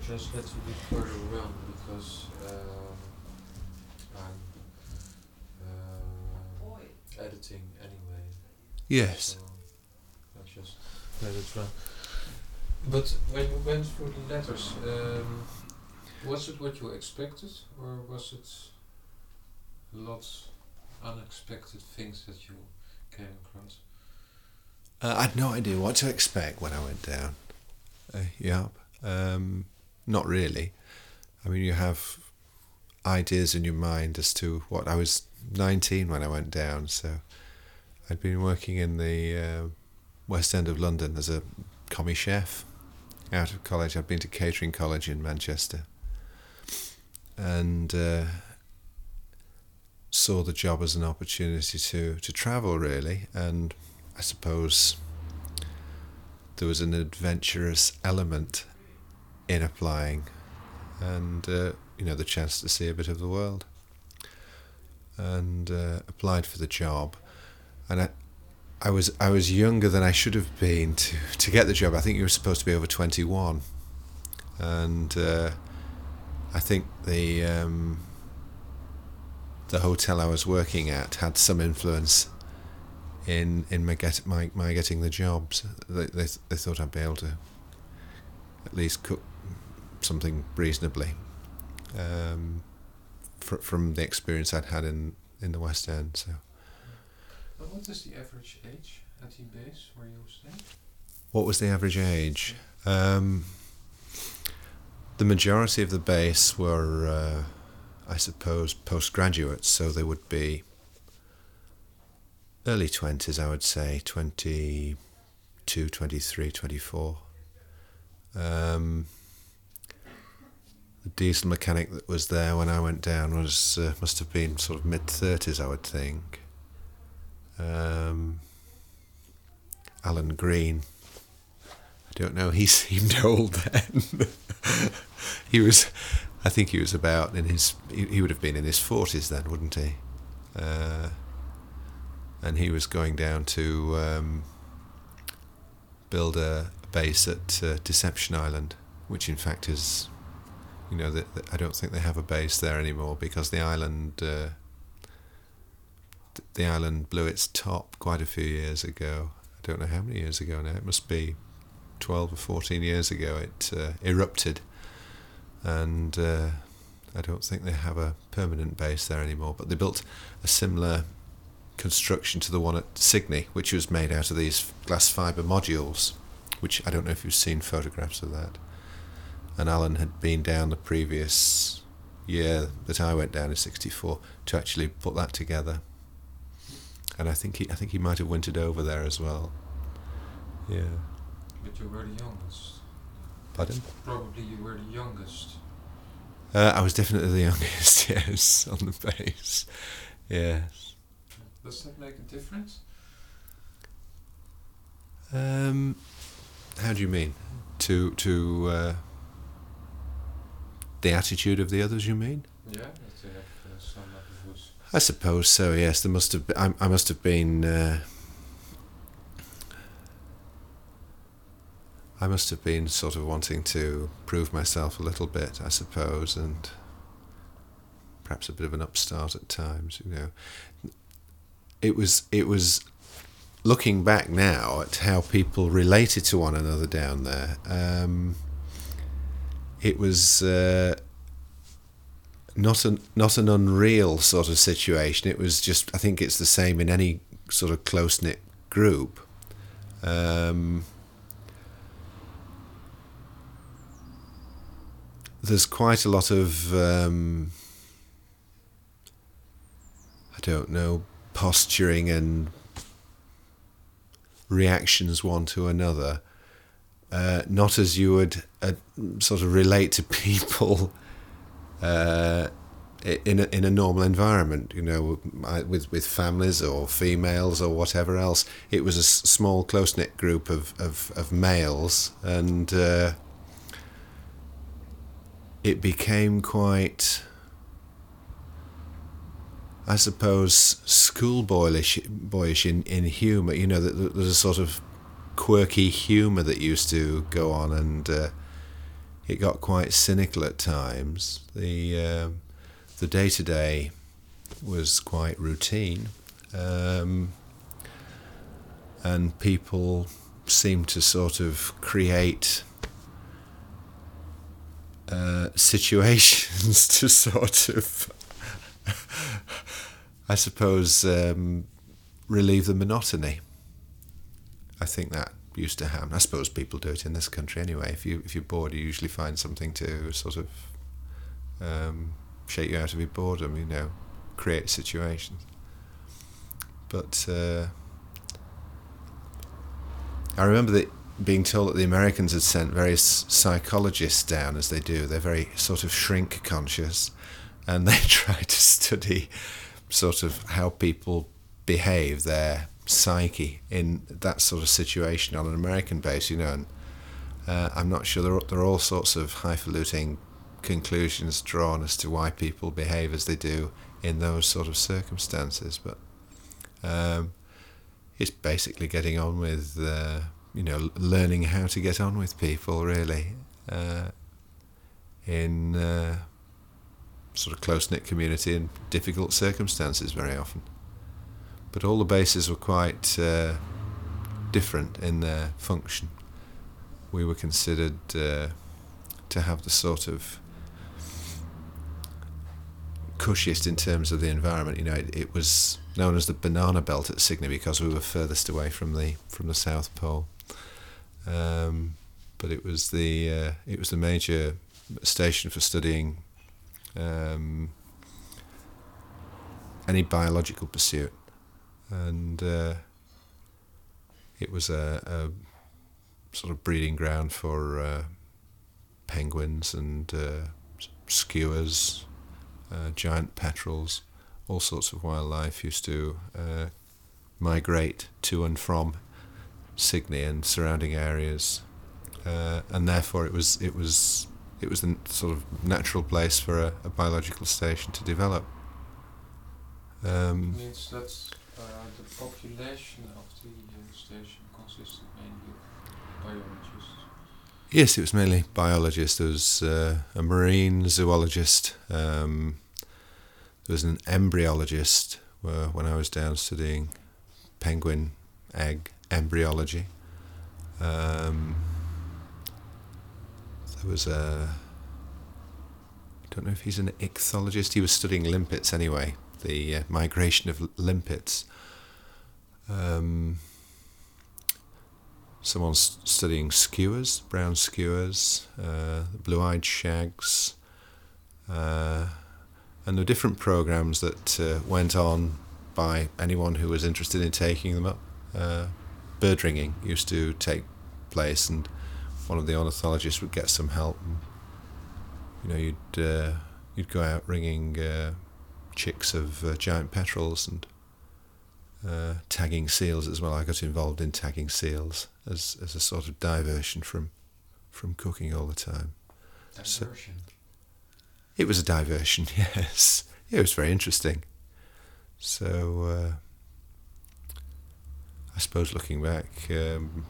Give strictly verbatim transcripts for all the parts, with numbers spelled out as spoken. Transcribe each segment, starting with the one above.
just had to be further on because um, I'm uh, editing anyway. Yes. So I just let it run. But when you went through the letters, um, was it what you expected, or was it a lot unexpected things that you came across? Uh, I had no idea what to expect when I went down. Uh, yeah, um, not really. I mean, you have ideas in your mind as to what I was nineteen when I went down, so I'd been working in the uh, West End of London as a commie chef out of college. I'd been to catering college in Manchester and uh, saw the job as an opportunity to, to travel, really, and I suppose there was an adventurous element in applying and, uh, you know, the chance to see a bit of the world. And uh, applied for the job. And I, I was I was younger than I should have been to, to get the job. I think you were supposed to be over twenty-one. And uh, I think the um, the hotel I was working at had some influence in in my get my, my getting the jobs. They, they they thought I'd be able to at least cook something reasonably um, fr- from the experience I'd had in, in the West End. So, well, what is the average age at the base where you stay? what was the average age? Um, the majority of the base were, uh, I suppose, postgraduates, so they would be early twenties, I would say, twenty-two, twenty-three, twenty-four. Um, the diesel mechanic that was there when I went down was uh, must have been sort of mid-thirties, I would think. Um, Alan Green, I don't know, he seemed old then. He was, I think he was about in his, he, he would have been in his forties then, wouldn't he? Uh, and he was going down to um, build a, a base at uh, Deception Island, which in fact is, you know, the, the, I don't think they have a base there anymore because the island, uh, th- the island blew its top quite a few years ago. I don't know how many years ago now. It must be twelve or fourteen years ago. It uh, erupted, and uh, I don't think they have a permanent base there anymore. But they built a similar construction to the one at Signy, which was made out of these glass fibre modules, which I don't know if you've seen photographs of that. And Alan had been down the previous year that I went down in sixty-four to actually put that together. And I think he, I think he might have wintered over there as well. Yeah. But you were the youngest. Pardon? Probably you were the youngest. Uh, I was definitely the youngest, yes, on the base. Yes. Does that make a difference? Um, how do you mean? To to uh, the attitude of the others, you mean? Yeah, that they have uh, somebody who's... I suppose so. Yes, there must have. Been, I, I must have been. Uh, I must have been sort of wanting to prove myself a little bit, I suppose, and perhaps a bit of an upstart at times. You know, it was. It was. Looking back now at how people related to one another down there, um, it was uh, not an not an unreal sort of situation. It was just, I think it's the same in any sort of close-knit group. Um, there's quite a lot of, um, I don't know, posturing and reactions one to another, uh, not as you would uh, sort of relate to people uh, in a, in a normal environment, you know, with with families or females or whatever else. It was a s- small, close-knit group of, of, of males, and uh, it became quite, I suppose, schoolboyish boyish in, in humour. You know, there's a sort of quirky humour that used to go on, and uh, it got quite cynical at times. The um, the day to day was quite routine, um, and people seemed to sort of create uh, situations to sort of, I suppose, um, relieve the monotony. I think that used to happen. I suppose people do it in this country anyway. If you if you're bored, you usually find something to sort of um, shake you out of your boredom. You know, create situations. But uh, I remember that being told that the Americans had sent various psychologists down, as they do. They're very sort of shrink conscious, and they try to study sort of how people behave, their psyche in that sort of situation on an American base, you know. And uh, I'm not sure, there are, there are all sorts of highfalutin conclusions drawn as to why people behave as they do in those sort of circumstances, but um, it's basically getting on with, uh, you know, learning how to get on with people, really, uh, in uh, sort of close-knit community and difficult circumstances very often. But all the bases were quite uh, different in their function. We were considered uh, to have the sort of cushiest in terms of the environment. You know, it, it was known as the banana belt at Cygni because we were furthest away from the from the South Pole. Um, but it was the uh, it was the major station for studying um, any biological pursuit, and uh, it was a, a sort of breeding ground for uh, penguins and uh, skuas, uh, giant petrels, all sorts of wildlife used to uh, migrate to and from Cygni and surrounding areas, uh, and therefore it was it was it was the sort of natural place for a, a biological station to develop. Um, it means that uh, the population of the uh, station consisted mainly of biologists. Yes, it was mainly biologists. There was uh, a marine zoologist. Um, there was an embryologist uh, when I was down studying penguin egg embryology. Um, there was a, I don't know if he's an ichthyologist. He was studying limpets anyway, the uh, migration of limpets. Um, someone's studying skuas, brown skuas, uh, blue-eyed shags, uh, and there were different programs that uh, went on by anyone who was interested in taking them up. Uh, bird ringing used to take place, and one of the ornithologists would get some help. And, you know, you'd uh, you'd go out ringing uh, chicks of uh, giant petrels and uh, tagging seals as well. I got involved in tagging seals as as a sort of diversion from from cooking all the time. Diversion. So, it was a diversion, yes. It was very interesting. So uh, I suppose looking back, um,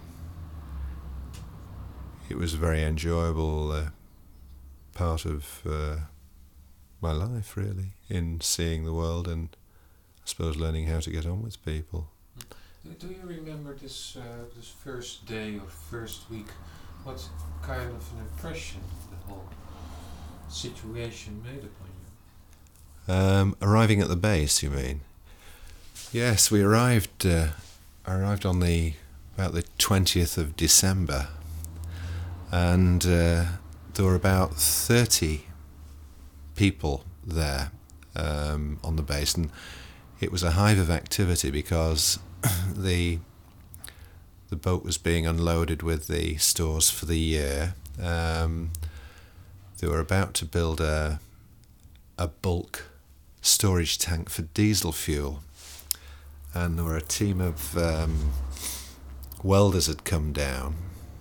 it was a very enjoyable uh, part of uh, my life, really, in seeing the world and I suppose learning how to get on with people. Do you remember this uh, this first day or first week? What kind of an impression the whole situation made upon you? Um, arriving at the base, you mean? Yes, we arrived. Uh, I arrived on the about the twentieth of December, and uh, there were about thirty people there um, on the base, and it was a hive of activity because the the boat was being unloaded with the stores for the year. Um, they were about to build a a bulk storage tank for diesel fuel, and there were a team of um, welders had come down.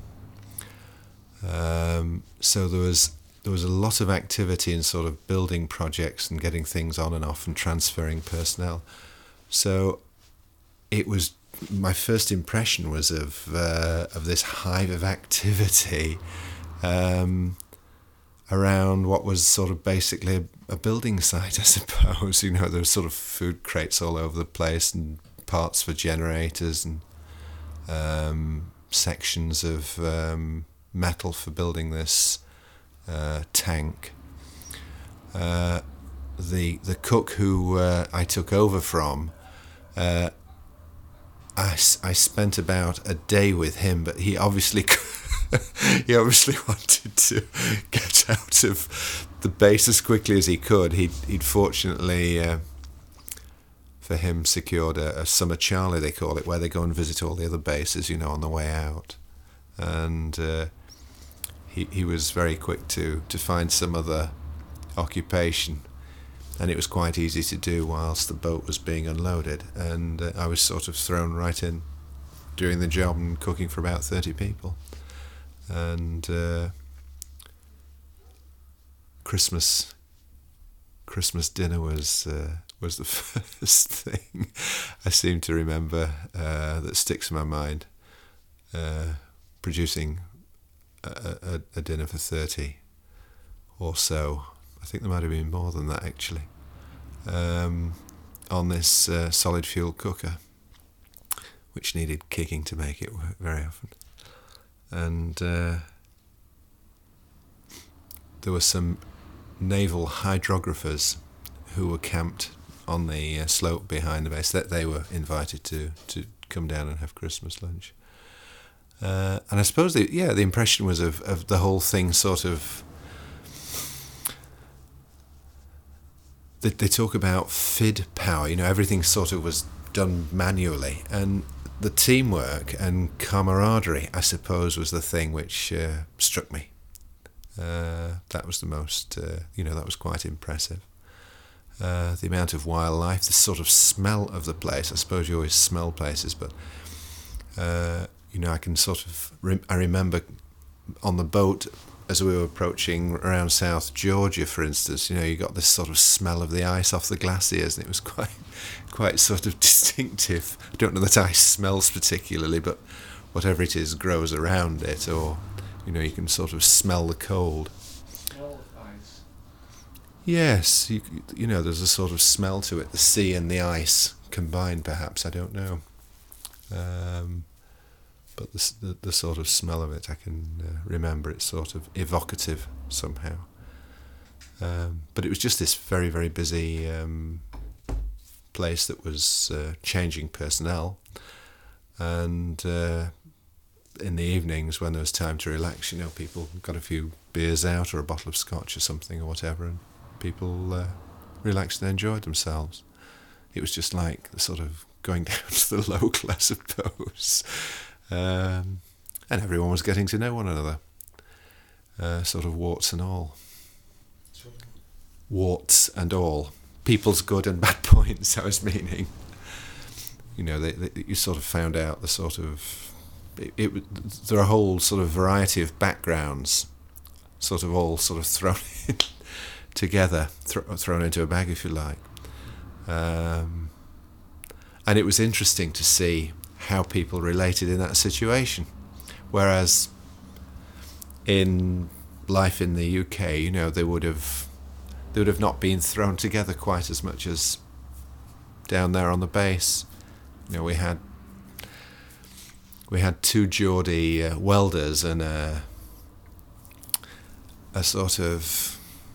Um, so there was there was a lot of activity in sort of building projects and getting things on and off and transferring personnel. So it was, my first impression was of uh, of this hive of activity. Um, around what was sort of basically a, a building site, I suppose. You know, there were sort of food crates all over the place and parts for generators and um, sections of um, metal for building this uh, tank. Uh, the the cook who uh, I took over from, uh, I, I spent about a day with him, but he obviously he obviously wanted to get out of the base as quickly as he could. He'd, he'd fortunately, uh, for him, secured a, a summer Charlie, they call it, where they go and visit all the other bases, you know, on the way out. And uh, he he was very quick to, to find some other occupation. And it was quite easy to do whilst the boat was being unloaded. And uh, I was sort of thrown right in doing the job and cooking for about thirty people. And uh, Christmas Christmas dinner was uh, was the first thing I seem to remember uh, that sticks in my mind. Uh, producing a, a, a dinner for thirty or so. I think there might have been more than that actually, um, on this uh, solid fuel cooker, which needed kicking to make it work very often. And uh, there were some naval hydrographers who were camped on the uh, slope behind the base, that they were invited to, to come down and have Christmas lunch. Uh, and I suppose, the, yeah, the impression was of, of the whole thing sort of... They, they talk about F I D power, you know, everything sort of was done manually. And the teamwork and camaraderie, I suppose, was the thing which uh, struck me. Uh, that was the most, uh, you know, that was quite impressive. Uh, the amount of wildlife, the sort of smell of the place. I suppose you always smell places, but, uh, you know, I can sort of, re- I remember on the boat as we were approaching around South Georgia, for instance, you know, you got this sort of smell of the ice off the glaciers, and it was quite, quite sort of distinctive. I don't know that ice smells particularly, but whatever it is grows around it, or, you know, you can sort of smell the cold. Smell of ice. Yes, you, you know, there's a sort of smell to it, the sea and the ice combined, perhaps, I don't know. Um, but the, the the sort of smell of it, I can uh, remember. It's sort of evocative somehow. Um, but it was just this very, very busy um, place that was uh, changing personnel. And uh, in the evenings, when there was time to relax, you know, people got a few beers out or a bottle of scotch or something or whatever, and people uh, relaxed and enjoyed themselves. It was just like the sort of going down to the local, I suppose. Um, and everyone was getting to know one another, uh, sort of warts and all. Sorry. Warts and all. People's good and bad points, I was meaning. You know, they, they, you sort of found out the sort of... It, it, there are a whole sort of variety of backgrounds, sort of all sort of thrown in together, th- thrown into a bag, if you like. Um, and it was interesting to see how people related in that situation. Whereas in life in the U K, you know, they would have they would have not been thrown together quite as much as down there on the base. You know, we had we had two Geordie uh, welders and a a sort of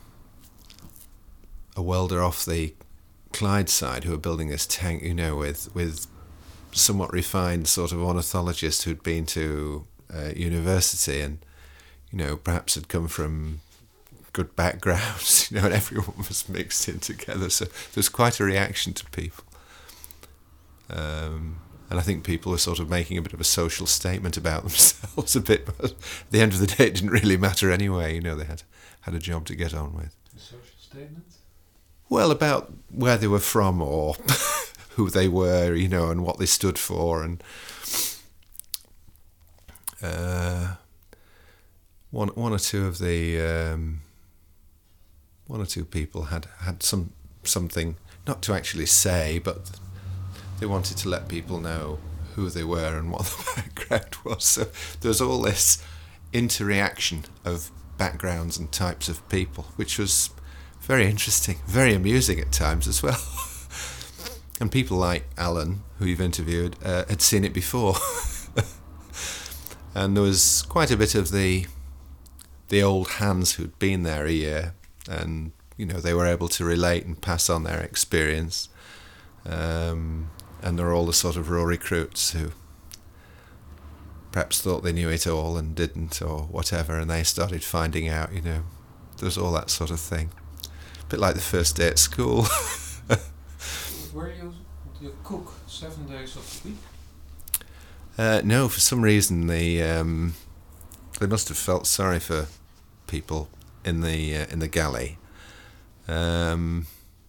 a welder off the Clyde side who were building this tank, you know, with with somewhat refined sort of ornithologist who'd been to uh, university and, you know, perhaps had come from good backgrounds, you know, and everyone was mixed in together. So there was quite a reaction to people. Um, and I think people were sort of making a bit of a social statement about themselves a bit, but at the end of the day it didn't really matter anyway, you know, they had, had a job to get on with. A social statement? Well, about where they were from or who they were, you know, and what they stood for, and uh, one one or two of the um, one or two people had had some something not to actually say, but they wanted to let people know who they were and what the background was. So there was all this interreaction of backgrounds and types of people, which was very interesting, very amusing at times as well. And people like Alan, who you've interviewed, uh, had seen it before. And there was quite a bit of the the old hands who'd been there a year, and you know they were able to relate and pass on their experience. Um, and there were all the sort of raw recruits who perhaps thought they knew it all and didn't, or whatever, and they started finding out. You know, there was all that sort of thing, a bit like the first day at school. Were you the cook seven days of the week? Uh, no, for some reason they um, they must have felt sorry for people in the uh, in the galley. Um,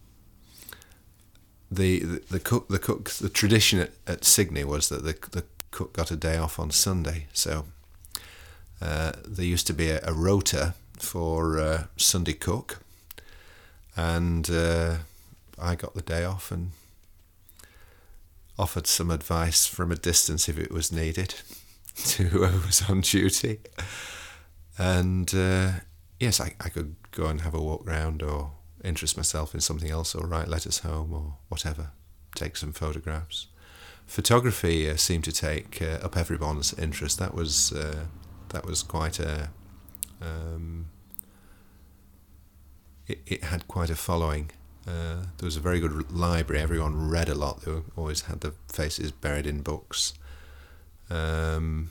the, the the cook the cook the tradition at, at Signy was that the the cook got a day off on Sunday, so uh, there used to be a, a rota for uh, Sunday cook, and uh, I got the day off and offered some advice from a distance if it was needed to whoever was on duty. And uh, yes, I, I could go and have a walk round or interest myself in something else or write letters home or whatever, take some photographs. Photography uh, seemed to take uh, up everyone's interest. That was uh, that was quite a... Um, it, it had quite a following. Uh, there was a very good library. Everyone read a lot. They were, always had their faces buried in books. Um,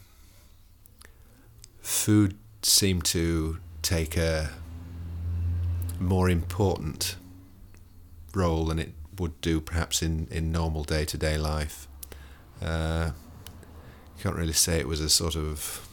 food seemed to take a more important role than it would do perhaps in, in normal day-to-day life. Uh, you can't really say it was a sort of...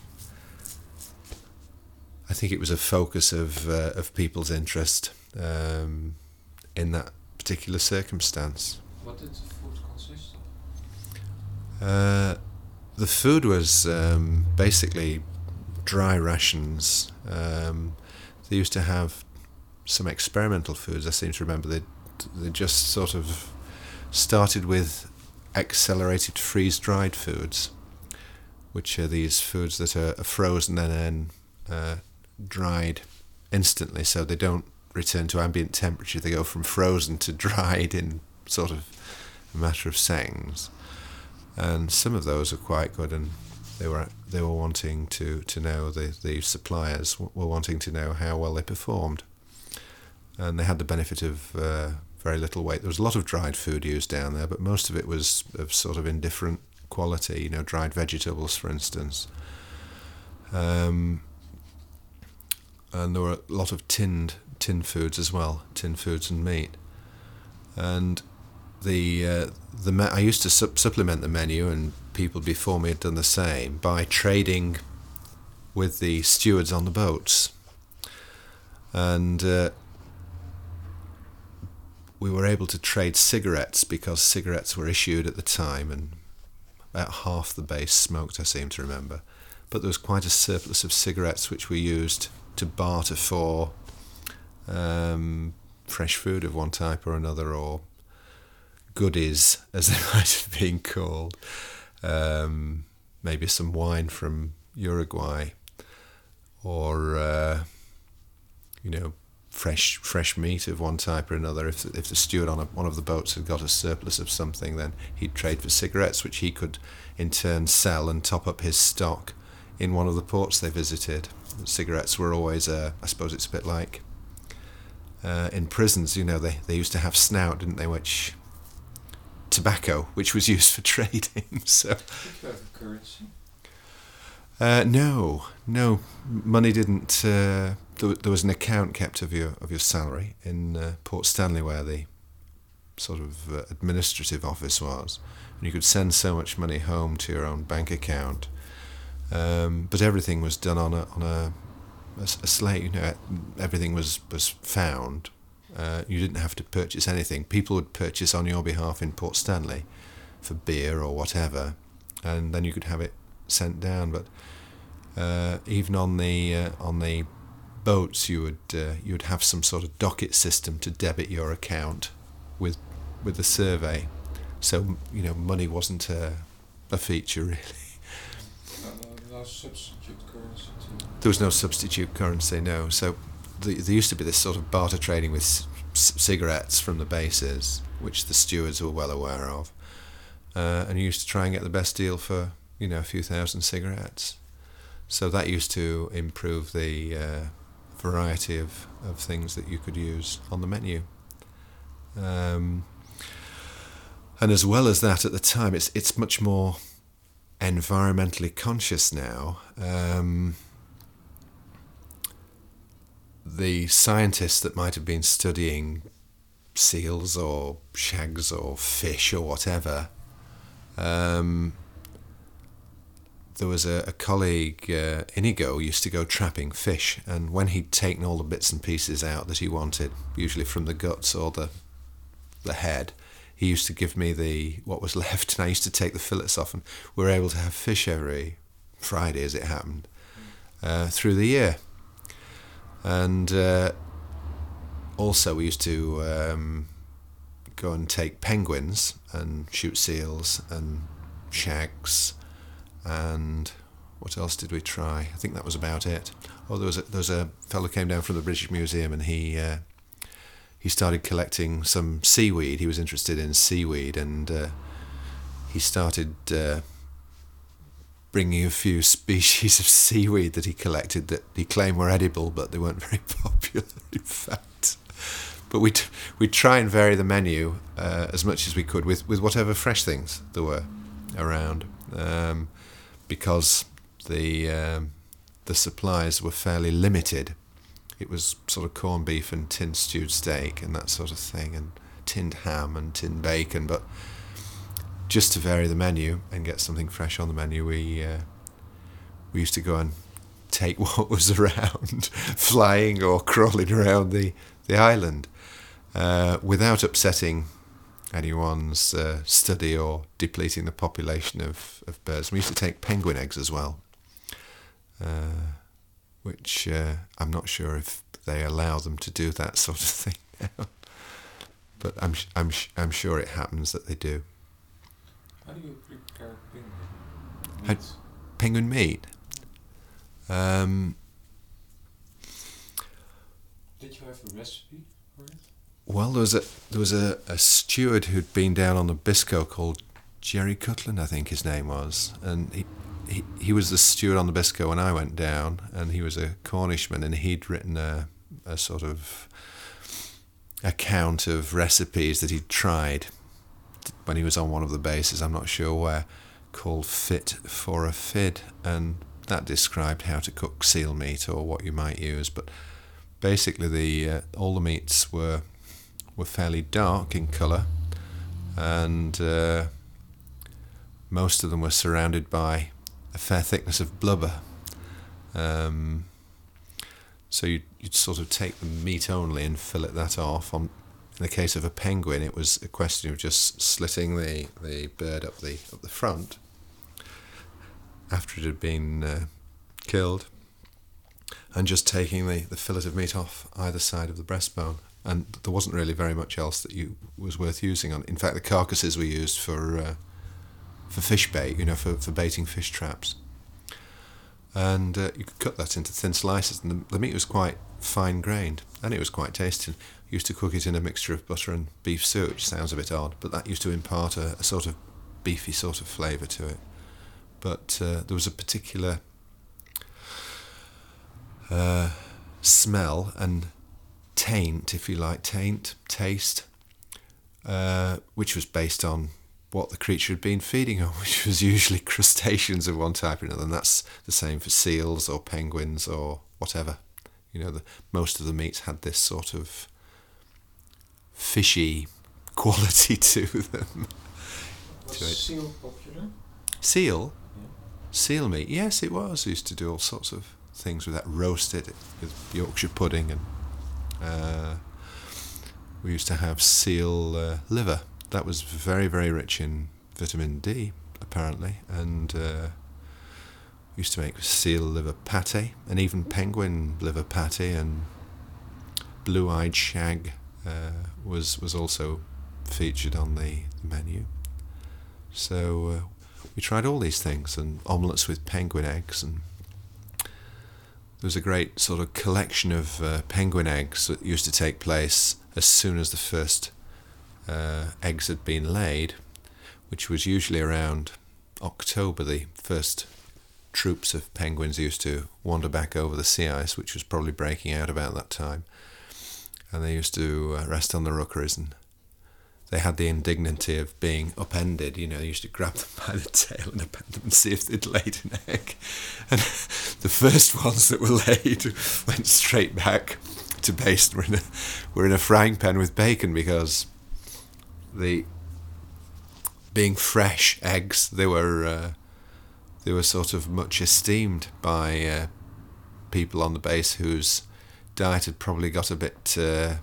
I think it was a focus of uh, of people's interest. Um, in that particular circumstance. What did the food consist of? Uh, the food was um, basically dry rations. Um, they used to have some experimental foods. I seem to remember they they just sort of started with accelerated freeze-dried foods, which are these foods that are frozen and then uh, dried instantly, so they don't return to ambient temperature. They go from frozen to dried in sort of a matter of seconds, and some of those are quite good. And they were they were wanting to to know the the suppliers were wanting to know how well they performed, and they had the benefit of uh, very little weight. There was a lot of dried food used down there, but most of it was of sort of indifferent quality. You know, dried vegetables, for instance. Um, and there were a lot of tinned. tin foods as well, tin foods and meat. And the uh, the me- I used to su- supplement the menu, and people before me had done the same, by trading with the stewards on the boats. And uh, we were able to trade cigarettes because cigarettes were issued at the time, and about half the base smoked, I seem to remember. But there was quite a surplus of cigarettes which we used to barter for Um, fresh food of one type or another, or goodies, as they might have been called. Um, maybe some wine from Uruguay, or uh, you know, fresh fresh meat of one type or another. If if the steward on a, one of the boats had got a surplus of something, then he'd trade for cigarettes, which he could in turn sell and top up his stock in one of the ports they visited. Cigarettes were always, uh, I suppose it's a bit like Uh, in prisons, you know, they, they used to have snout, didn't they, which tobacco, which was used for trading. So, did you have a currency? Uh, no, no, money didn't. Uh, there, there was an account kept of your of your salary in uh, Port Stanley, where the sort of uh, administrative office was, and you could send so much money home to your own bank account. Um, but everything was done on a on a A, a slate, you know, everything was was found. Uh, you didn't have to purchase anything. People would purchase on your behalf in Port Stanley for beer or whatever, and then you could have it sent down. But uh, even on the uh, on the boats, you would uh, you would have some sort of docket system to debit your account with with the survey. So you know, money wasn't a, a feature really. Uh, no substitute currency to... There was no substitute currency, no. So the, there used to be this sort of barter trading with c- cigarettes from the bases, which the stewards were well aware of. Uh, and you used to try and get the best deal for, you know, a few thousand cigarettes. So that used to improve the uh, variety of, of things that you could use on the menu. Um, and as well as that, at the time, it's it's much more environmentally conscious now. Um, the scientists that might have been studying seals or shags or fish or whatever, um, there was a, a colleague, uh, Inigo, used to go trapping fish, and when he'd taken all the bits and pieces out that he wanted, usually from the guts or the the head, he used to give me the what was left, and I used to take the fillets off, and we were able to have fish every Friday, as it happened, uh, through the year. And uh, also we used to um, go and take penguins and shoot seals and shags, and what else did we try? I think that was about it. Oh, there was a, there was a fellow who came down from the British Museum, and he uh, he started collecting some seaweed. He was interested in seaweed, and uh, he started uh, bringing a few species of seaweed that he collected that he claimed were edible, but they weren't very popular, in fact. But we'd, we'd try and vary the menu uh, as much as we could with, with whatever fresh things there were around, um, because the um, the supplies were fairly limited. It was sort of corned beef and tinned stewed steak and that sort of thing, and tinned ham and tinned bacon. But just to vary the menu and get something fresh on the menu, we uh, we used to go and take what was around, flying or crawling around the, the island, uh, without upsetting anyone's uh, study or depleting the population of, of birds. We used to take penguin eggs as well, uh, which uh, I'm not sure if they allow them to do that sort of thing now. But I'm I'm I'm sure it happens that they do. How do you prepare penguin How, meat? penguin meat. Um, Did you have a recipe for it? well, there was a there was a, a steward who'd been down on the Bisco called Jerry Cutland, I think his name was, and he, he he was the steward on the Bisco when I went down, and he was a Cornishman, and he'd written a a sort of account of recipes that he'd tried when he was on one of the bases, I'm not sure where, called Fit for a Fid, and that described how to cook seal meat or what you might use. But basically, the uh, all the meats were were fairly dark in colour, and uh, most of them were surrounded by a fair thickness of blubber. Um, so you'd, you'd sort of take the meat only and fillet that off. On, in the case of a penguin, it was a question of just slitting the, the bird up the up the front after it had been uh, killed, and just taking the, the fillet of meat off either side of the breastbone. And there wasn't really very much else that you was worth using on. In fact, the carcasses were used for uh, for fish bait, you know, for, for baiting fish traps. And uh, you could cut that into thin slices, and the, the meat was quite fine grained, and it was quite tasty. You used to cook it in a mixture of butter and beef suet, which sounds a bit odd, but that used to impart a, a sort of beefy sort of flavour to it. But uh, there was a particular uh, smell and taint, if you like, taint, taste, uh, which was based on what the creature had been feeding on, which was usually crustaceans of one type or another, and that's the same for seals or penguins or whatever. You know, the, most of the meats had this sort of fishy quality to them. Was to it. seal popular? Seal? Yeah. Seal meat? Yes, it was. We used to do all sorts of things with that, roasted with Yorkshire pudding, and uh, we used to have seal uh, liver. That was very, very rich in vitamin D, apparently, and uh, we used to make seal liver pate, and even penguin liver pate, and blue-eyed shag uh, was was also featured on the, the menu. So uh, we tried all these things, and omelettes with penguin eggs, and there was a great sort of collection of uh, penguin eggs that used to take place as soon as the first uh, eggs had been laid, which was usually around October. The first troops of penguins used to wander back over the sea ice, which was probably breaking out about that time, and they used to uh, rest on the rookeries, and they had the indignity of being upended. You know, they used to grab them by the tail and upend them and see if they'd laid an egg. And the first ones that were laid went straight back to base. Were in a, were in a frying pan with bacon, because the being fresh eggs, they were uh, they were sort of much esteemed by uh, people on the base whose diet had probably got a bit Uh,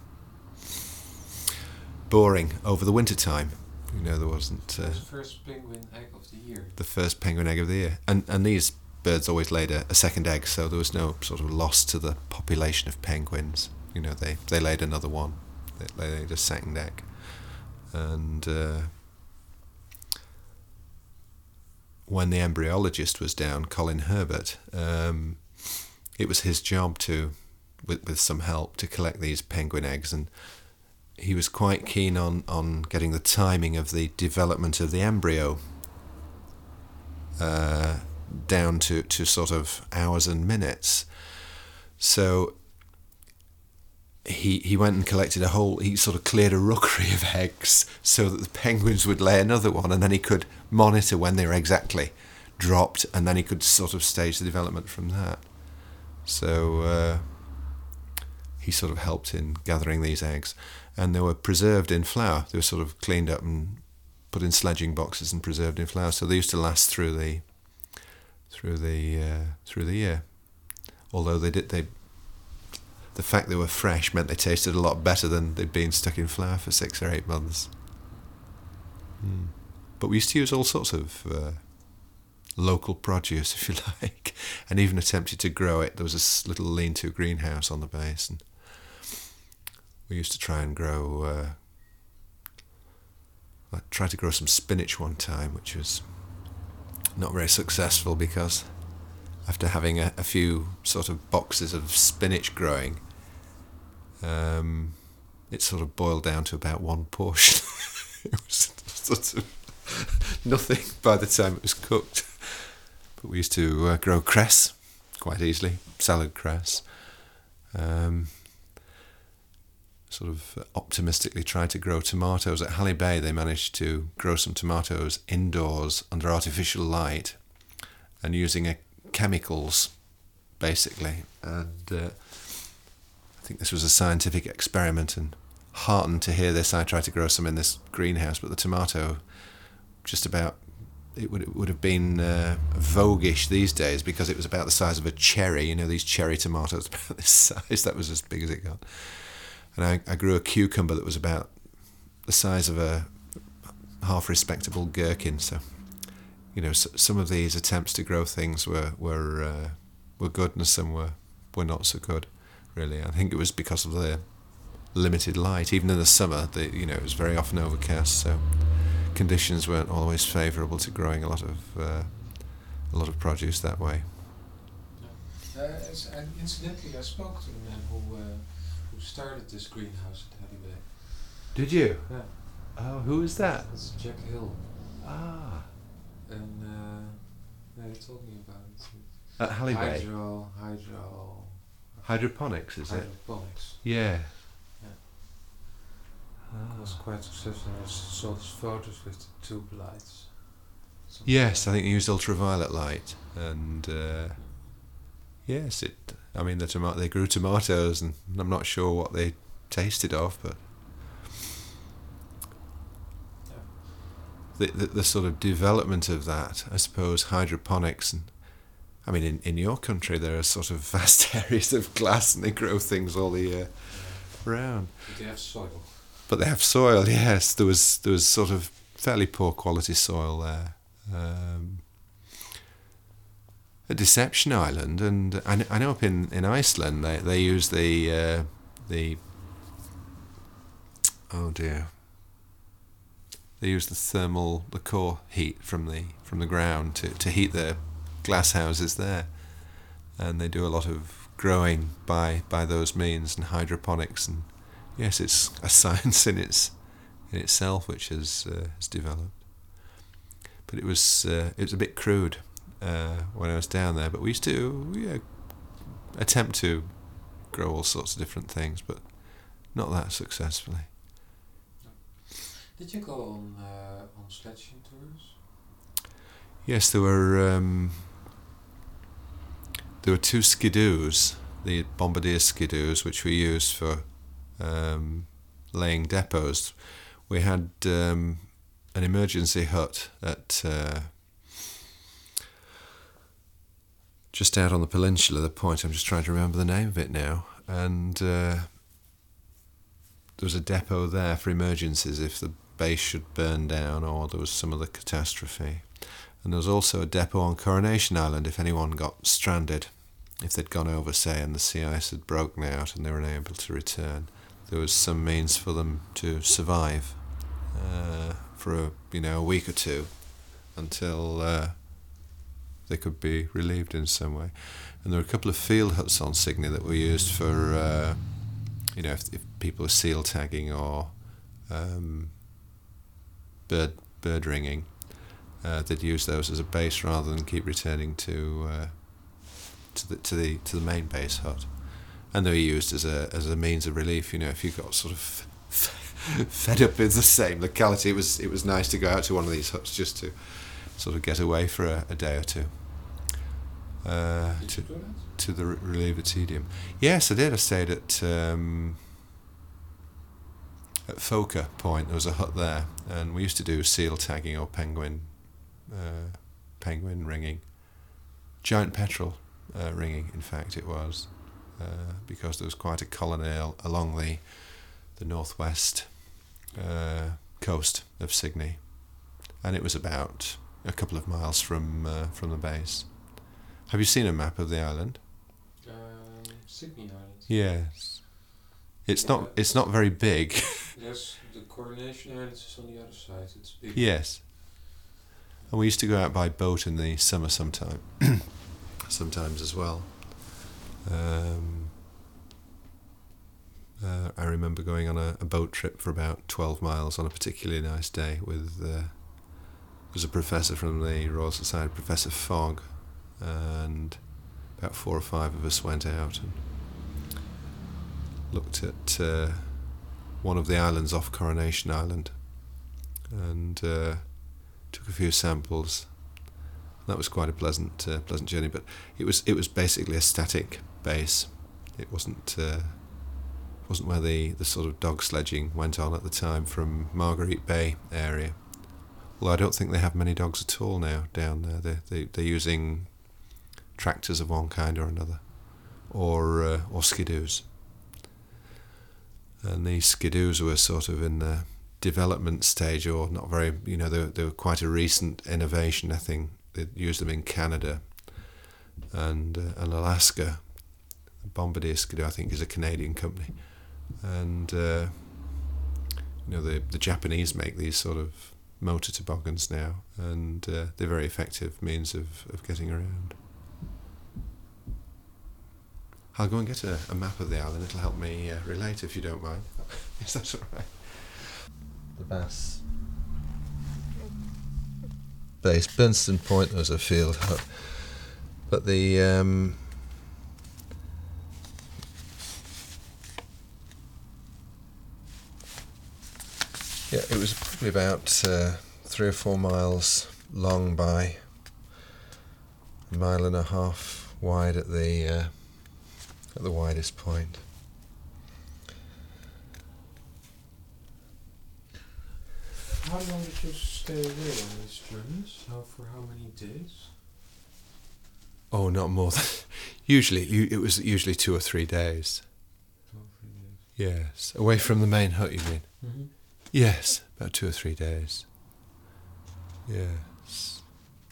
boring over the winter time. You know, there wasn't uh, the first penguin egg of the year. The first penguin egg of the year, and and these birds always laid a, a second egg, so there was no sort of loss to the population of penguins. You know, they they laid another one. They, they laid a second egg, and uh, when the embryologist was down, Colin Herbert, um, it was his job to, with with some help, to collect these penguin eggs, and he was quite keen on, on getting the timing of the development of the embryo uh, down to, to sort of hours and minutes. So he he went and collected a whole, he sort of cleared a rookery of eggs so that the penguins would lay another one, and then he could monitor when they were exactly dropped, and then he could sort of stage the development from that. So uh, he sort of helped in gathering these eggs. And they were preserved in flour. They were sort of cleaned up and put in sledging boxes and preserved in flour. So they used to last through the through the uh, through the year. Although they did, they the fact they were fresh meant they tasted a lot better than they'd been stuck in flour for six or eight months. Mm. But we used to use all sorts of uh, local produce, if you like, and even attempted to grow it. There was a little lean-to greenhouse on the base, and we used to try and grow, uh, I tried to grow some spinach one time, which was not very successful, because after having a, a few sort of boxes of spinach growing, um, it sort of boiled down to about one portion. It was sort of nothing by the time it was cooked. But we used to uh, grow cress quite easily, salad cress. Um, sort of optimistically tried to grow tomatoes. At Halley Bay, they managed to grow some tomatoes indoors under artificial light and using a, chemicals, basically. And uh, I think this was a scientific experiment, and heartened to hear this, I tried to grow some in this greenhouse, but the tomato just about, it would, it would have been uh, voguish these days, because it was about the size of a cherry. You know, these cherry tomatoes about this size, that was as big as it got. And I, I grew a cucumber that was about the size of a half respectable gherkin. So, you know, so, some of these attempts to grow things were were uh, were good, and some were, were not so good, really. I think it was because of the limited light. Even in the summer, the, you know, it was very often overcast, so conditions weren't always favourable to growing a lot of uh, a lot of produce that way. Uh, as, and incidentally, I spoke to the man who uh, who started this greenhouse at Halley Bay. Did you? Yeah. Oh, who was that? It's Jack Hill. Ah. And uh, yeah, he told me about it. At Halley Bay? Hydro, hydro... Hydroponics, is it? Hydroponics. Yeah. Yeah. Ah. It was quite successful. I saw his photos with the tube lights. Something Yes, like I think he used ultraviolet light, and uh, yes, it. I mean, the tomato. They grew tomatoes, and I'm not sure what they tasted of, but yeah. the, the the sort of development of that, I suppose, hydroponics, and I mean, in, in your country there are sort of vast areas of glass, and they grow things all the year Yeah. round. But they have soil. But they have soil. Yes, there was there was sort of fairly poor quality soil there. Um, at Deception Island, and I, I know up in, in Iceland they, they use the uh, the oh dear they use the thermal, the core heat from the from the ground to, to heat their glass houses there, and they do a lot of growing by by those means and hydroponics. And yes, it's a science in its in itself which has uh, has developed. But it was uh, it was a bit crude uh, when I was down there. But we used to yeah, attempt to grow all sorts of different things, but not that successfully. Did you go on uh, on sledging tours? Yes, there were um, there were two skidoos, the Bombardier skidoos, which we used for um, laying depots. We had um, an emergency hut at uh, just out on the peninsula. The point, I'm just trying to remember the name of it now, and uh, there was a depot there for emergencies if the base should burn down or there was some other catastrophe. And there was also a depot on Coronation Island if anyone got stranded, if they'd gone over, say, and the sea ice had broken out and they were unable to return. There was some means for them to survive uh, for a, you know a week or two until uh, they could be relieved in some way. And there were a couple of field huts on Cygni that were used for uh, you know if, if people were seal tagging or um, bird bird ringing. Uh, they'd use those as a base rather than keep returning to uh, to the to the to the main base hut, and they were used as a as a means of relief. You know, if you got sort of fed up with the same locality, it was it was nice to go out to one of these huts just to sort of get away for a, a day or two. Uh, did to you do that? to the relieve the tedium. Yes, I did. I stayed at um, at Foka Point. There was a hut there, and we used to do seal tagging or penguin. Uh, penguin ringing, giant petrel uh, ringing. In fact, it was uh, because there was quite a colony along the the northwest uh, coast of Cygni, and it was about a couple of miles from uh, from the base. Have you seen a map of the island? Um, Cygni Island. Yes, it's Yeah, not. It's not very big. Yes, the Coronation Island is on the other side. It's big. Yes. And we used to go out by boat in the summer sometime, sometimes as well. Um, uh, I remember going on a, a boat trip for about twelve miles on a particularly nice day with uh, there was a professor from the Royal Society, Professor Fogg, and about four or five of us went out and looked at uh, one of the islands off Coronation Island, and uh, took a few samples. That was quite a pleasant, uh, pleasant journey. But it was it was basically a static base. It wasn't uh, wasn't where the, the sort of dog sledging went on at the time from Marguerite Bay area. Although I don't think they have many dogs at all now down there. They they they're using tractors of one kind or another, or uh, or skidoos. And these skidoos were sort of in the development stage, or not very, you know, they, they were quite a recent innovation. I think they used them in Canada and uh, and Alaska. Bombardier Skidoo, I think, is a Canadian company, and uh, you know the the Japanese make these sort of motor toboggans now, and uh, they're very effective means of, of getting around. I'll go and get a, a map of the island. It'll help me uh, relate, if you don't mind. Is that all right? The Bass base, Burnston Point, there was a field hut, but the um, yeah, it was probably about uh, three or four miles long by a mile and a half wide at the uh, at the widest point. How long did you stay away on these journeys? How for how many days? Oh, not more than usually. It was usually two or three days. Two or three days. Yes, away from the main hut. You mean? Mm-hmm. Yes, about two or three days. Yes.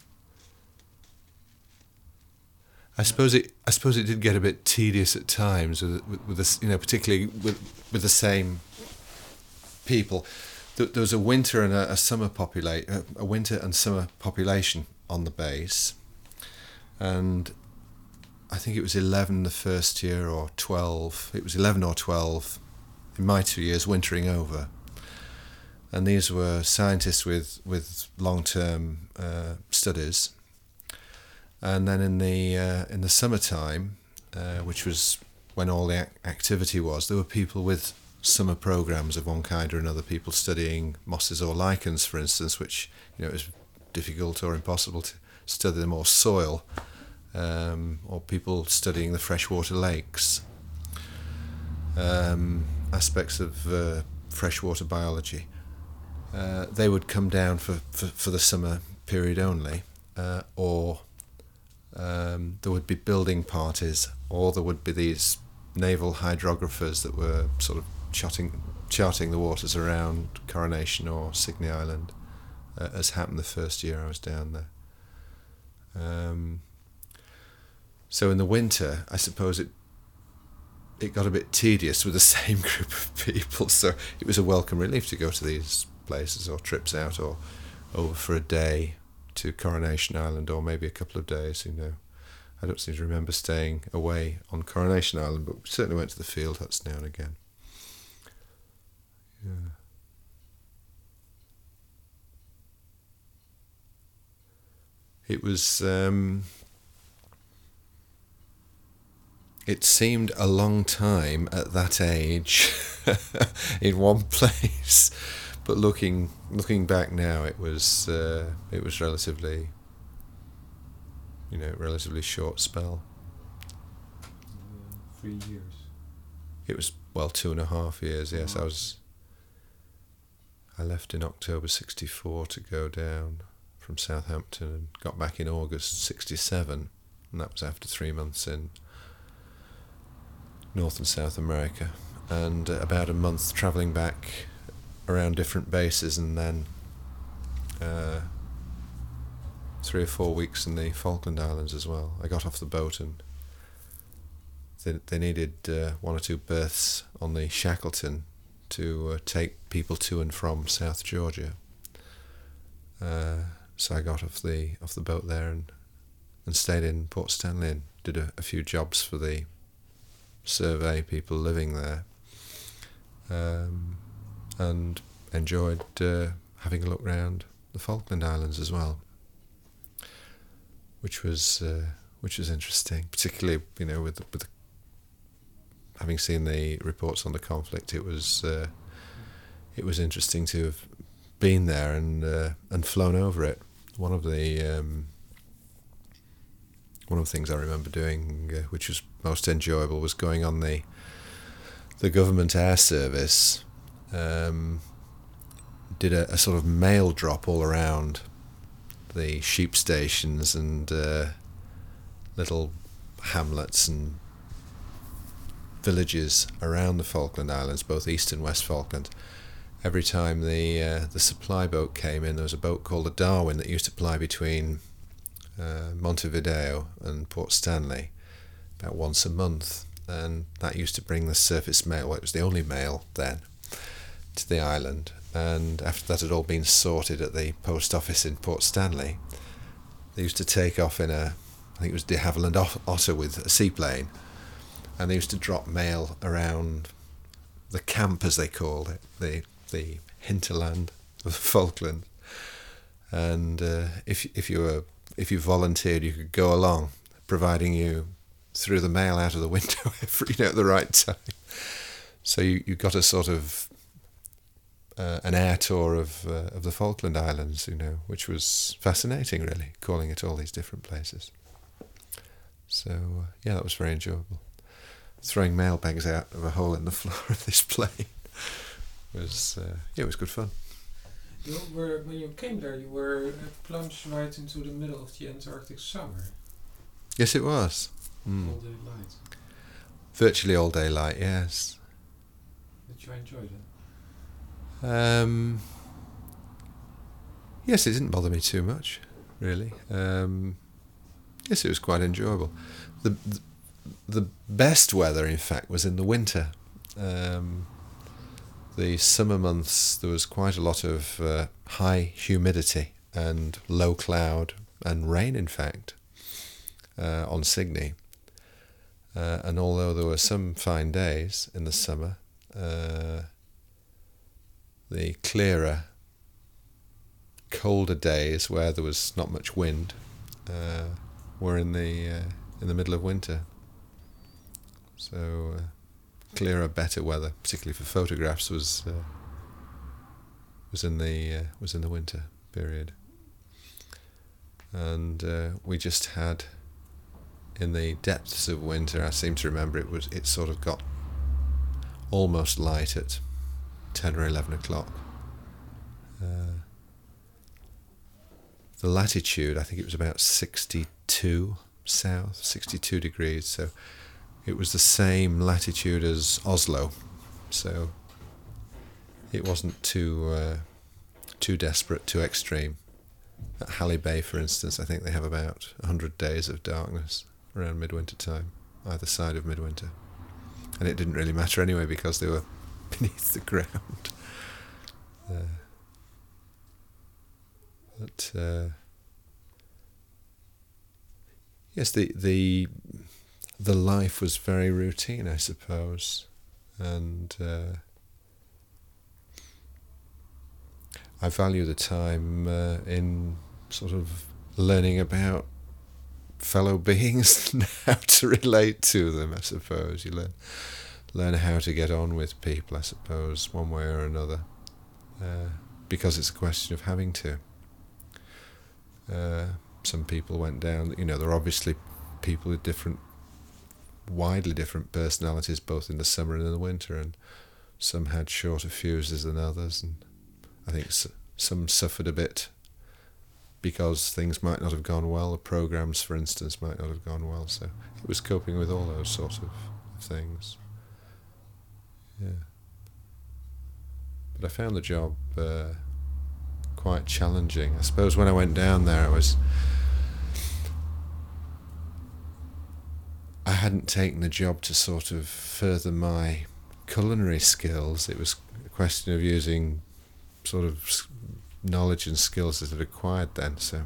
I suppose it. I suppose it did get a bit tedious at times with with, with this, you know, particularly with with the same people. th- there was a winter and a, a summer populate uh, a winter and summer population on the base, and I think it was eleven the first year or twelve. It was eleven or twelve in my two years wintering over. And these were scientists with, with long-term uh, studies. And then in the uh, in the summertime, uh, which was when all the ac- activity was, there were people with summer programs of one kind or another, people studying mosses or lichens, for instance, which, you know, it was difficult or impossible to study them, or soil, um, or people studying the freshwater lakes, um, aspects of uh, freshwater biology. Uh, they would come down for, for, for the summer period only, uh, or um, there would be building parties, or there would be these naval hydrographers that were sort of charting, charting the waters around Coronation or Sydney Island, uh, as happened the first year I was down there. Um, so in the winter, I suppose it it got a bit tedious with the same group of people, so it was a welcome relief to go to these places, or trips out, or over for a day to Coronation Island, or maybe a couple of days, you know. I don't seem to remember staying away on Coronation Island, but we certainly went to the field huts now and again. Yeah. It was, um, it seemed a long time at that age in one place. But looking looking back now, it was uh, it was relatively, you know, relatively short spell. Uh, three years. It was, well, two and a half years. Yes, I was. I left in October sixty-four to go down from Southampton, and got back in August sixty-seven, and that was after three months in North and South America, and uh, about a month travelling back around different bases, and then uh, three or four weeks in the Falkland Islands as well. I got off the boat, and they they needed uh, one or two berths on the Shackleton to uh, take people to and from South Georgia. Uh, so I got off the off the boat there and and stayed in Port Stanley and did a, a few jobs for the survey people living there. Um, and enjoyed uh, having a look round the Falkland Islands as well, which was uh, which was interesting, particularly, you know, with the, with the, having seen the reports on the conflict. It was uh, it was interesting to have been there and uh, and flown over it. One of the um, one of the things I remember doing, uh, which was most enjoyable, was going on the the government air service. Um, did a, a sort of mail drop all around the sheep stations and uh, little hamlets and villages around the Falkland Islands, both East and West Falkland. Every time the uh, the supply boat came in, there was a boat called the Darwin that used to ply between uh, Montevideo and Port Stanley about once a month, and that used to bring the surface mail. Well, it was the only mail then, to the island. And after that had all been sorted at the post office in Port Stanley, they used to take off in a, I think it was de Havilland Otter with a seaplane, and they used to drop mail around the camp, as they called it, the the hinterland of Falkland. And uh, if if you were if you volunteered, you could go along, providing you threw the mail out of the window every, you know, at the right time. So you, you got a sort of uh, an air tour of uh, of the Falkland Islands, you know, which was fascinating, really, calling at all these different places. So uh, yeah, that was very enjoyable. Throwing mailbags out of a hole in the floor of this plane was uh, yeah, it was good fun. You were, when you came there, you were plunged right into the middle of the Antarctic summer. Yes, it was. Mm. All day light. Virtually all day light, yes. Did you enjoy that? Um, yes, it didn't bother me too much, really. Um, yes, it was quite enjoyable. The, the the best weather, in fact, was in the winter. Um, the summer months there was quite a lot of uh, high humidity and low cloud and rain, in fact, uh, on Signy. Uh, and although there were some fine days in the summer, uh, the clearer, colder days where there was not much wind uh, were in the uh, in the middle of winter. So uh, clearer, better weather, particularly for photographs, was uh, was in the uh, was in the winter period. And uh, we just had, in the depths of winter, I seem to remember it was it sort of got almost light at ten or eleven o'clock. Uh, the latitude, I think it was about sixty-two south, sixty-two degrees, so it was the same latitude as Oslo, so it wasn't too uh, too desperate, too extreme. At Halley Bay, for instance, I think they have about one hundred days of darkness around midwinter time, either side of midwinter. And it didn't really matter anyway because they were beneath the ground. Uh, but, uh, yes, the, the, the life was very routine, I suppose. And uh, I value the time uh, in sort of learning about fellow beings and how to relate to them, I suppose. You learn learn how to get on with people, I suppose, one way or another, uh, because it's a question of having to. Uh, some people went down, you know, there are obviously people with different, widely different personalities, both in the summer and in the winter, and some had shorter fuses than others, and I think some suffered a bit because things might not have gone well. The programs, for instance, might not have gone well. So it was coping with all those sort of things. Yeah. But I found the job uh, quite challenging. I suppose when I went down there, I was... I hadn't taken the job to sort of further my culinary skills. It was a question of using sort of knowledge and skills that I'd acquired then, so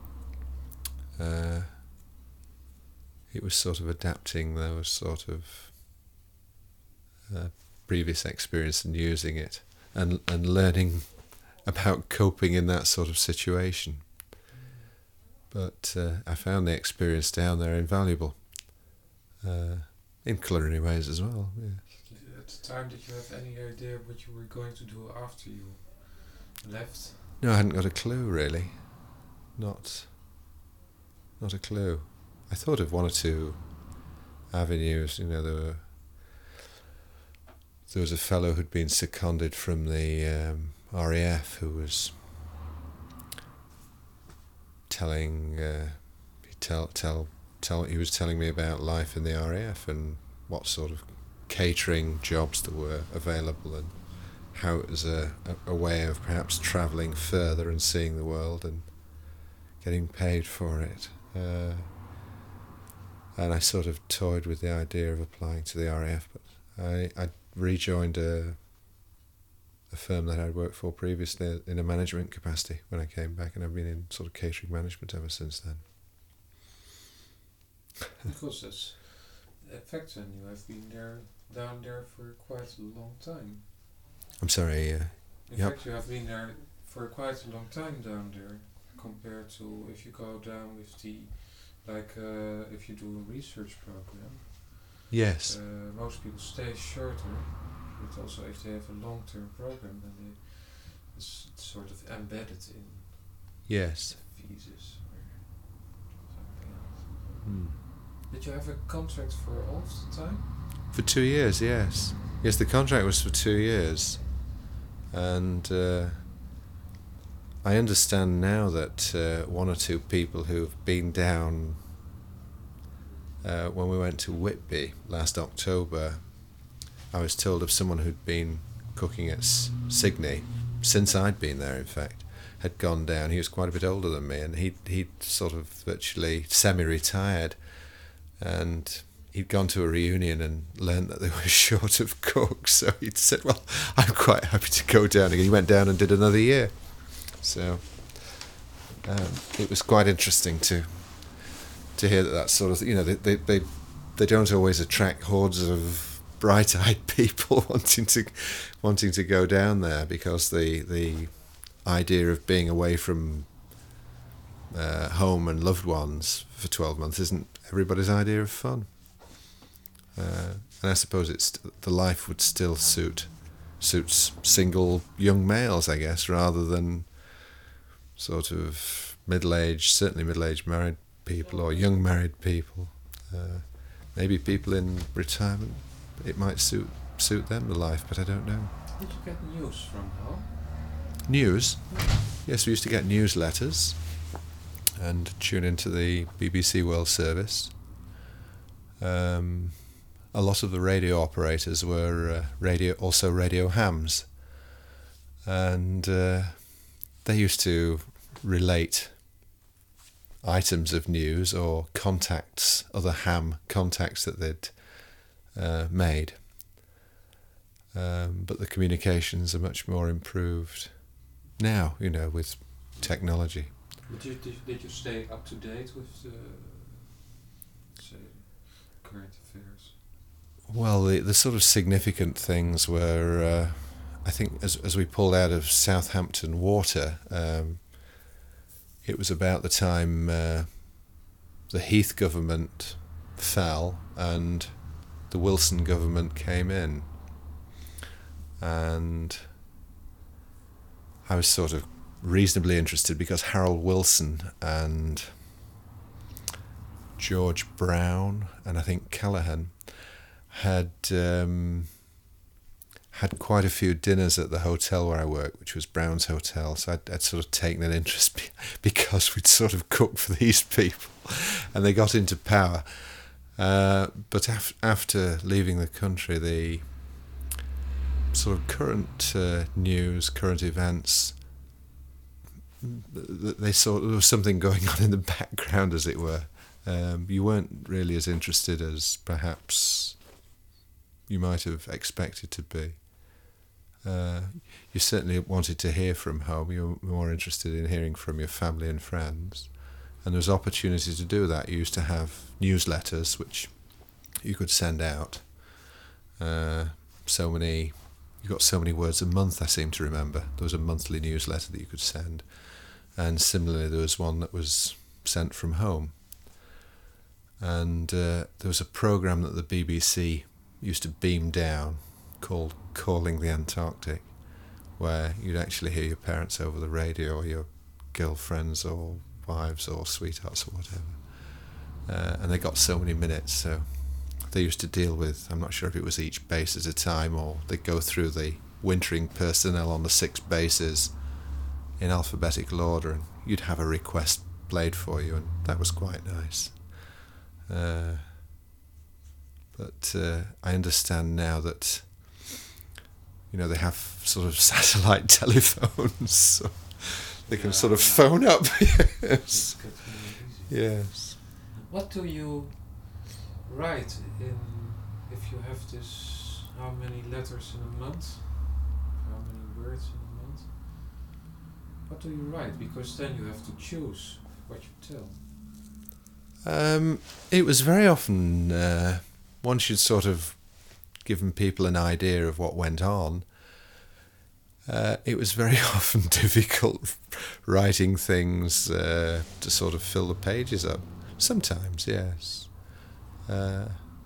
uh, it was sort of adapting those sort of uh, previous experience and using it, and and learning about coping in that sort of situation. But uh, I found the experience down there invaluable, uh, in culinary ways as well. Yeah. At the time, did you have any idea what you were going to do after you left? No, I hadn't got a clue, really. Not, not a clue. I thought of one or two avenues. You know, there were, there was a fellow who'd been seconded from the um, R A F who was telling, uh, he tell tell tell he was telling me about life in the R A F and what sort of catering jobs there were available, and how it was a, a, a way of perhaps travelling further and seeing the world and getting paid for it. Uh, and I sort of toyed with the idea of applying to the R A F, but I, I rejoined a, a firm that I'd worked for previously in a management capacity when I came back, and I've been in sort of catering management ever since then. Because that's a fact, and you have been there, down there for quite a long time. I'm sorry. Uh, In yep. fact, you have been there for quite a long time down there, compared to if you go down with the, like, uh, if you do a research program. Yes. Uh, most people stay shorter, but also if they have a long-term program, then they it's sort of embedded in Yes. visas or something else. Hmm. Did you have a contract for all of the time? For two years, yes. Yes, the contract was for two years. And uh, I understand now that uh, one or two people who've been down uh, when we went to Whitby last October, I was told of someone who'd been cooking at S- Signy, since I'd been there in fact, had gone down. He was quite a bit older than me, and he'd, he'd sort of virtually semi-retired, and he'd gone to a reunion and learned that they were short of cooks, so he'd said, well, I'm quite happy to go down again. He went down and did another year. So um, it was quite interesting to to hear that that sort of, you know, they they they, they don't always attract hordes of bright-eyed people wanting to wanting to go down there, because the the idea of being away from uh, home and loved ones for twelve months isn't everybody's idea of fun. Uh, and I suppose it's the life would still suit suits single young males, I guess, rather than sort of middle-aged, certainly middle-aged married people or young married people. Uh, maybe people in retirement, it might suit suit them, the life, but I don't know. Did you get news from home? News? Yes, we used to get newsletters and tune into the B B C World Service. Um, a lot of the radio operators were uh, radio, also radio hams, and uh, they used to relate items of news or contacts, other ham contacts that they'd uh, made. Um, but the communications are much more improved now, you know, with technology. Did you, did, did you stay up to date with, uh, say, current affairs? Well, the, the sort of significant things were, uh, I think, as as we pulled out of Southampton Water, um, it was about the time uh, the Heath government fell and the Wilson government came in. And I was sort of reasonably interested because Harold Wilson and George Brown and I think Callaghan had um, had quite a few dinners at the hotel where I worked, which was Brown's Hotel. So I'd, I'd sort of taken an interest be- because we'd sort of cooked for these people, and they got into power. Uh, but af- after leaving the country, the sort of current uh, news, current events, they saw there was something going on in the background, as it were. Um, you weren't really as interested as perhaps you might have expected to be. Uh, you certainly wanted to hear from home. You were more interested in hearing from your family and friends. And there was opportunity to do that. You used to have newsletters which you could send out. Uh, so many, you got so many words a month, I seem to remember. There was a monthly newsletter that you could send. And similarly, there was one that was sent from home. And uh, there was a programme that the B B C used to beam down called Calling the Antarctic, where you'd actually hear your parents over the radio, or your girlfriends or wives or sweethearts or whatever. Uh, and they got so many minutes, so they used to deal with, I'm not sure if it was each base at a time, or they'd go through the wintering personnel on the six bases in alphabetical order, and you'd have a request played for you, and that was quite nice. Uh, but uh, I understand now that, you know, they have sort of satellite telephones, so they can yeah, sort of yeah. phone up. Yes. Yes. What do you write in, if you have this, how many letters in a month? How many words in a month? What do you write? Because then you have to choose what you tell. Um, it was very often, uh, once you'd sort of given people an idea of what went on, uh, it was very often difficult writing things uh, to sort of fill the pages up. Sometimes, yes. Uh,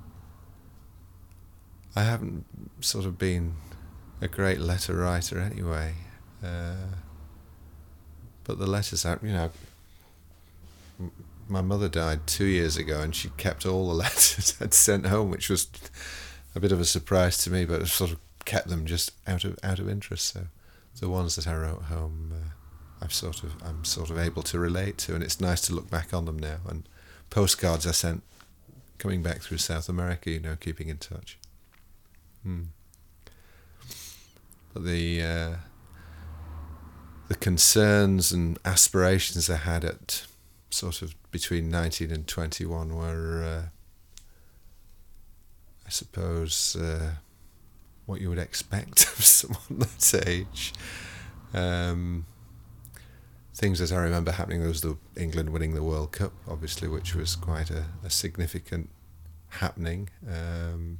I haven't sort of been a great letter writer anyway. Uh, but the letters, you know, my mother died two years ago, and she kept all the letters I'd sent home, which was a bit of a surprise to me, but I sort of kept them just out of out of interest. So the ones that I wrote home, uh, I've sort of I'm sort of able to relate to, and it's nice to look back on them now. And postcards I sent coming back through South America, you know, keeping in touch. Hmm. But the uh, the concerns and aspirations I had at sort of between nineteen and twenty-one were uh, I suppose, uh, what you would expect of someone that age. Um, things that I remember happening, there was the England winning the World Cup, obviously, which was quite a, a significant happening. Um,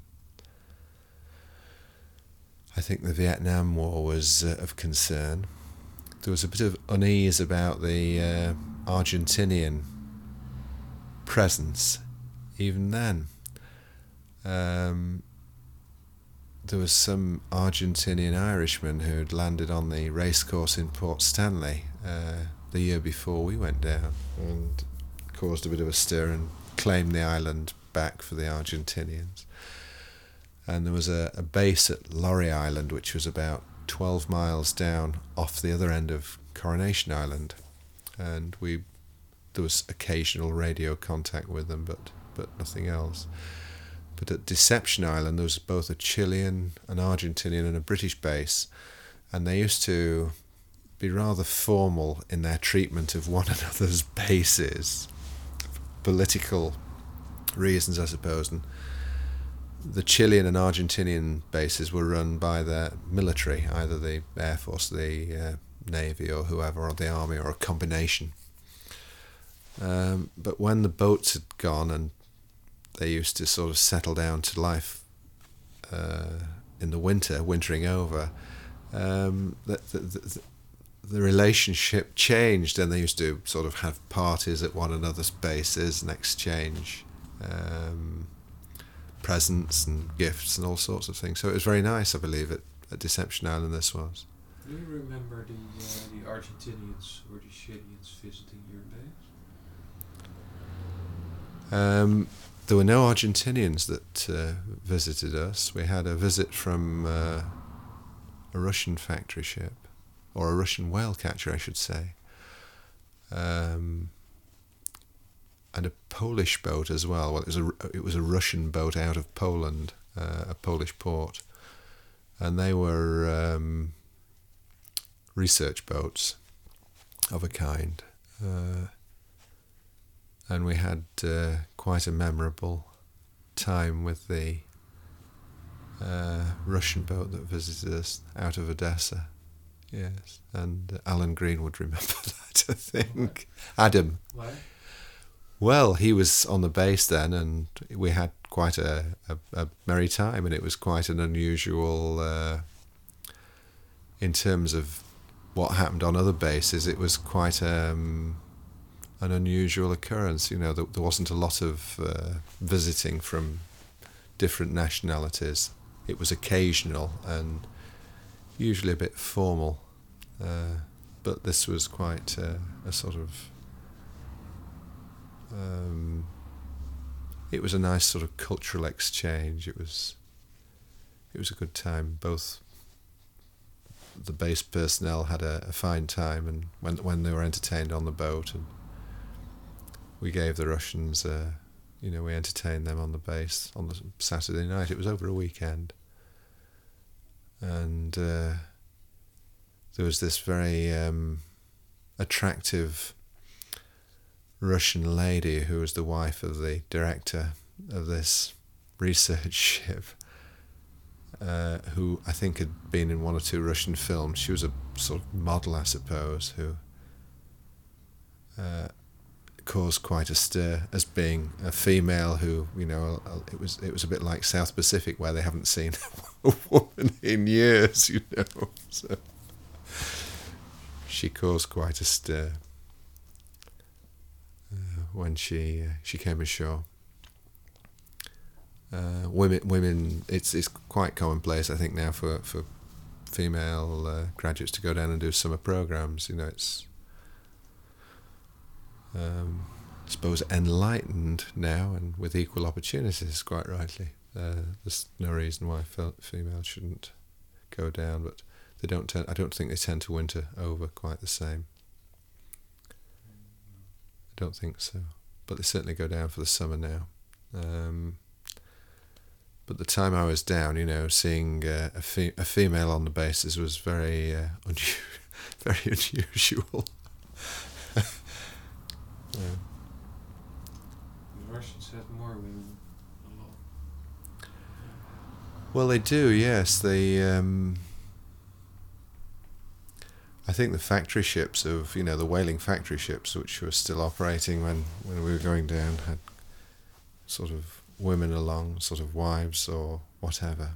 I think the Vietnam War was uh, of concern. There was a bit of unease about the uh, Argentinian presence even then. Um, there was some Argentinian Irishman who'd landed on the racecourse in Port Stanley uh, the year before we went down and caused a bit of a stir and claimed the island back for the Argentinians. And there was a, a base at Laurie Island, which was about twelve miles down off the other end of Coronation Island, and we there was occasional radio contact with them, but but nothing else. But at Deception Island, there was both a Chilean, an Argentinian, and a British base, and they used to be rather formal in their treatment of one another's bases, for political reasons, I suppose. And the Chilean and Argentinian bases were run by the military, either the Air Force, the uh, Navy, or whoever, or the Army, or a combination. Um, but when the boats had gone and they used to sort of settle down to life uh, in the winter, wintering over, um, the, the, the, the relationship changed, and they used to sort of have parties at one another's bases and exchange um, presents and gifts and all sorts of things. So it was very nice, I believe, at, at Deception Island this was. Do you remember the uh, the Argentinians or the Chileans visiting your base? Um, there were no Argentinians that uh, visited us. We had a visit from uh, a Russian factory ship, or a Russian whale catcher, I should say, um, and a Polish boat as well. Well, it was a it was a Russian boat out of Poland, uh, a Polish port, and they were um, research boats of a kind. Uh, and we had uh, quite a memorable time with the uh, Russian boat that visited us out of Odessa. Yes, and uh, Alan Green would remember that, I think. Adam. Why? Well, he was on the base then, and we had quite a, a, a merry time, and it was quite an unusual, uh, in terms of what happened on other bases, it was quite um, an unusual occurrence. You know, there, there wasn't a lot of uh, visiting from different nationalities. It was occasional and usually a bit formal, uh, but this was quite uh, a sort of um, it was a nice sort of cultural exchange. It was it was a good time. Both the base personnel had a, a fine time, and when when they were entertained on the boat, and we gave the Russians uh, you know we entertained them on the base on the Saturday night. It was over a weekend, and uh, there was this very um, attractive Russian lady who was the wife of the director of this research ship, uh, who I think had been in one or two Russian films. She was a sort of model, I suppose, who uh, caused quite a stir as being a female who, you know, it was it was a bit like South Pacific, where they haven't seen a woman in years, you know. So she caused quite a stir uh, when she uh, she came ashore. Uh, women, women, it's it's quite commonplace, I think, now for for female uh, graduates to go down and do summer programs. You know, it's um, I suppose enlightened now and with equal opportunities, quite rightly. Uh, there's no reason why females shouldn't go down, but they don't. Tend, I don't think they tend to winter over quite the same. I don't think so, but they certainly go down for the summer now. Um, but the time I was down, you know, seeing uh, a, fe- a female on the bases was very, uh, un- very unusual. Yeah. The Russians had more women, a lot. Well, they do, yes. They, um, I think the factory ships of, you know, the whaling factory ships, which were still operating when, when we were going down, had sort of women along, sort of wives or whatever.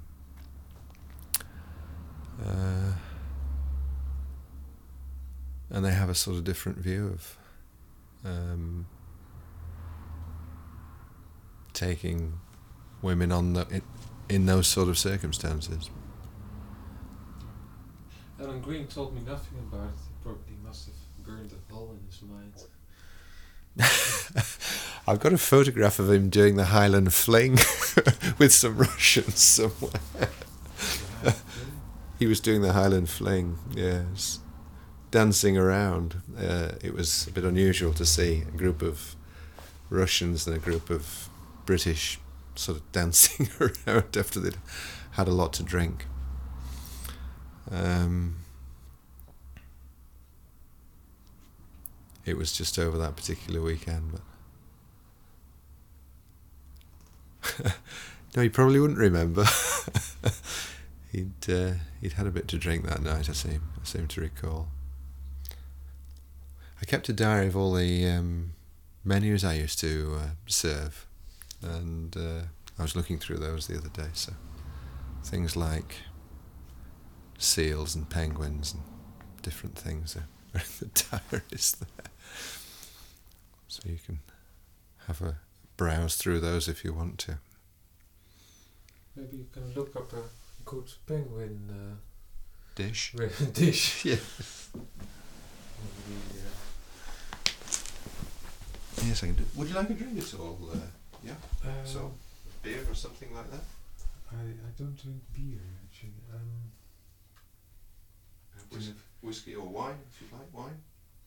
Uh, and they have a sort of different view of um, taking women on the, in, in those sort of circumstances. Alan Green told me nothing about it. He probably must have burned a hole in his mind. I've got a photograph of him doing the Highland Fling with some Russians somewhere. Yeah, He was doing the Highland Fling, yes. Dancing around. Uh, it was a bit unusual to see a group of Russians and a group of British sort of dancing around after they'd had a lot to drink. Um, it was just over that particular weekend, but no, you probably wouldn't remember. he'd uh, he'd had a bit to drink that night. I seem I seem to recall. I kept a diary of all the um, menus I used to uh, serve, and uh, I was looking through those the other day. So things like seals and penguins and different things are in the diaries there. So you can have a browse through those if you want to. maybe you can look up a good penguin uh, Dish? dish. Yeah. Maybe, uh, Yes, I can do. Would you like a drink at all? Uh, yeah? um, So, beer or something like that? I, I don't drink beer actually. Um, Whis- whiskey or wine, if you like wine?